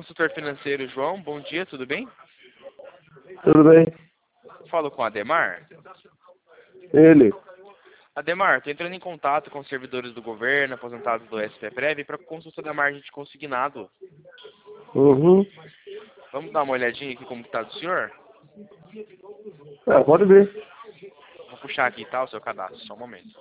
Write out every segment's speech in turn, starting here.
consultor financeiro João, bom dia, tudo bem? Tudo bem? Falo com Ademar. Ele. Ademar, estou entrando em contato com os servidores do governo, aposentados do SPPrev, para consulta da margem de consignado. Uhum. Vamos dar uma olhadinha aqui como está do senhor? Pode ver. Vou puxar aqui, tá, o seu cadastro, só um momento.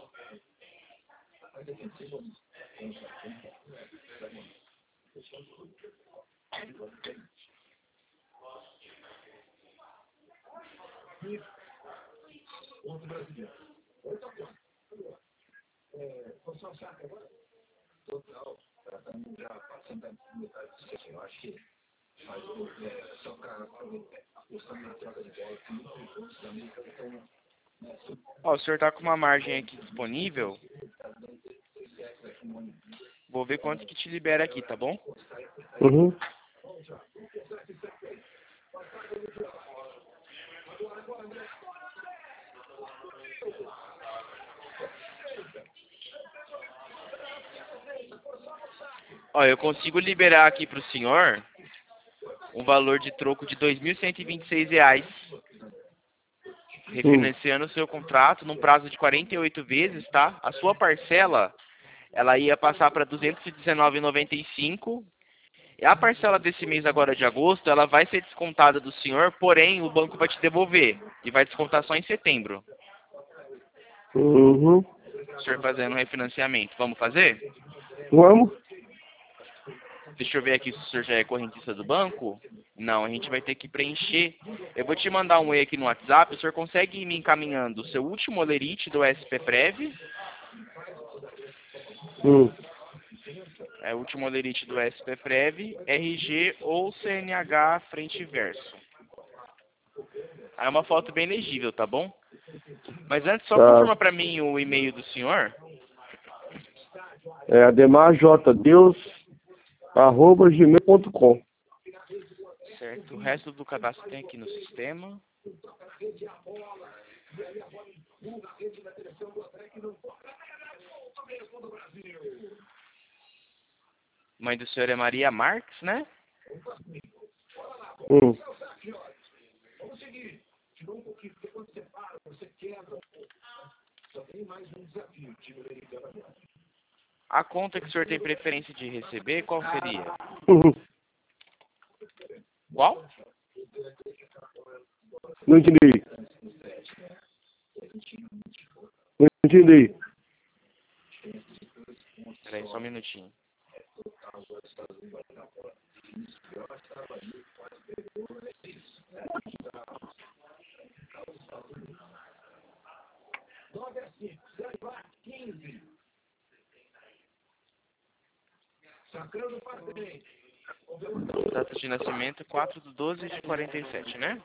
Ó, o senhor está com uma margem aqui disponível. Vou ver quanto que te libera aqui, tá bom? Uhum. Ó, eu consigo liberar aqui para o senhor um valor de troco de R$ 2.126, refinanciando o seu contrato num prazo de 48 vezes, tá? A sua parcela, ela ia passar para R$ 219,95. E a parcela desse mês agora de agosto, ela vai ser descontada do senhor, porém o banco vai te devolver e vai descontar só em setembro. Uhum. O senhor fazendo um refinanciamento. Vamos fazer? Vamos? Deixa eu ver aqui se o senhor já é correntista do banco. Não, a gente vai ter que preencher. Eu vou te mandar um e aqui no WhatsApp. O senhor consegue ir me encaminhando o seu último olerite do SPPrev? É o último olerite do SPPrev, RG ou CNH frente e verso. Aí é uma foto bem legível, tá bom? Mas antes, só confirma pra mim o e-mail do senhor. É ademarjdeus@gmail.com. Certo. O resto do cadastro tem aqui no sistema. Mãe do senhor é Maria Marques, né? A conta que o senhor tem preferência de receber, qual seria? Qual? Não entendi. Não entendi. Peraí, só um minutinho. Data de nascimento 4/12/47, né?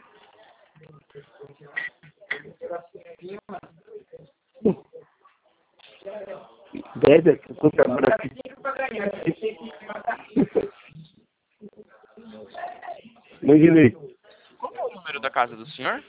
Deve, conta aqui. Não entendi. Qual que é o número da casa do senhor?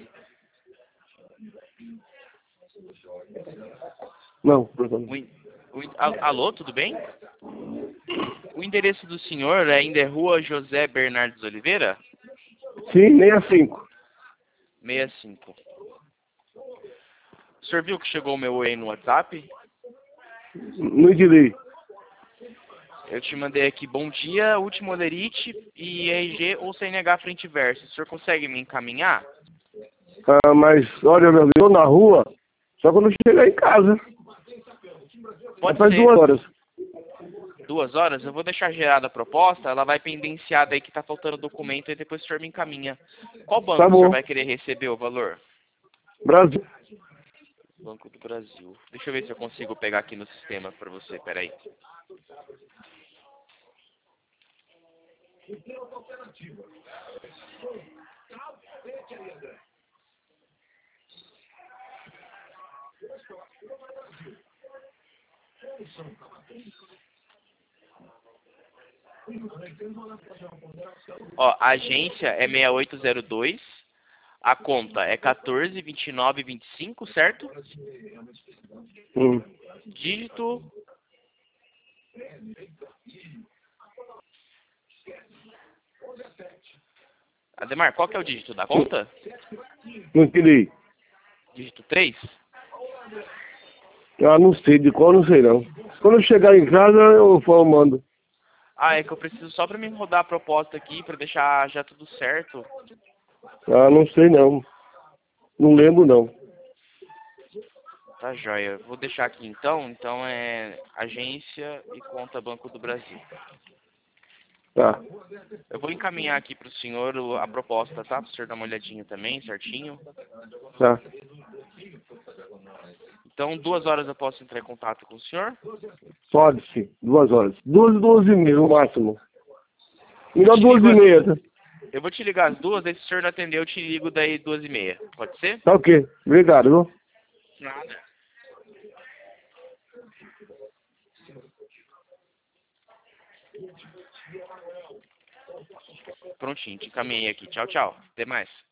Não, Alô, tudo bem? O endereço do senhor ainda é Rua José Bernardes Oliveira? Sim, 65. 65. O senhor viu que chegou o meu oi no WhatsApp? Não entendi. Eu te mandei aqui, bom dia, último olerite e RG ou CNH frente e verso. O senhor consegue me encaminhar? Mas, olha, meu, eu na rua, só quando chegar em casa. Pode faz ser. 2 horas. 2 horas? Eu vou deixar gerada a proposta, ela vai pendenciada aí que tá faltando documento e depois o senhor me encaminha. Qual banco Tá o senhor bom. vai querer receber o valor? Brasil. Banco do Brasil. Deixa eu ver se eu consigo pegar aqui no sistema para você, peraí. Ó, a agência é 6802, a conta é 142925, certo? Dígito Ademar, qual que é o dígito da conta? Não entendi. Dígito 3? Ah, não sei, de qual não sei não. Quando eu chegar em casa, eu mando. Ah, é que eu preciso só pra mim rodar a proposta aqui, pra deixar já tudo certo. Ah, não sei não. Não lembro não. Tá joia. Vou deixar aqui então. Então é agência e conta Banco do Brasil. Tá, Eu vou encaminhar aqui pro senhor a proposta, tá? Pro senhor dar uma olhadinha também, certinho. tá. Então, 2 horas eu posso entrar em contato com o senhor? Pode sim, 2 horas. 2 e meia no máximo. Eu Melhor te duas ligo e meia, tá? eu vou te ligar às 2, aí se o senhor não atender, eu te ligo daí 2h30. Pode ser? Tá ok. Obrigado, viu? Nada. Prontinho, te encaminhei aqui. Tchau, tchau. Até mais.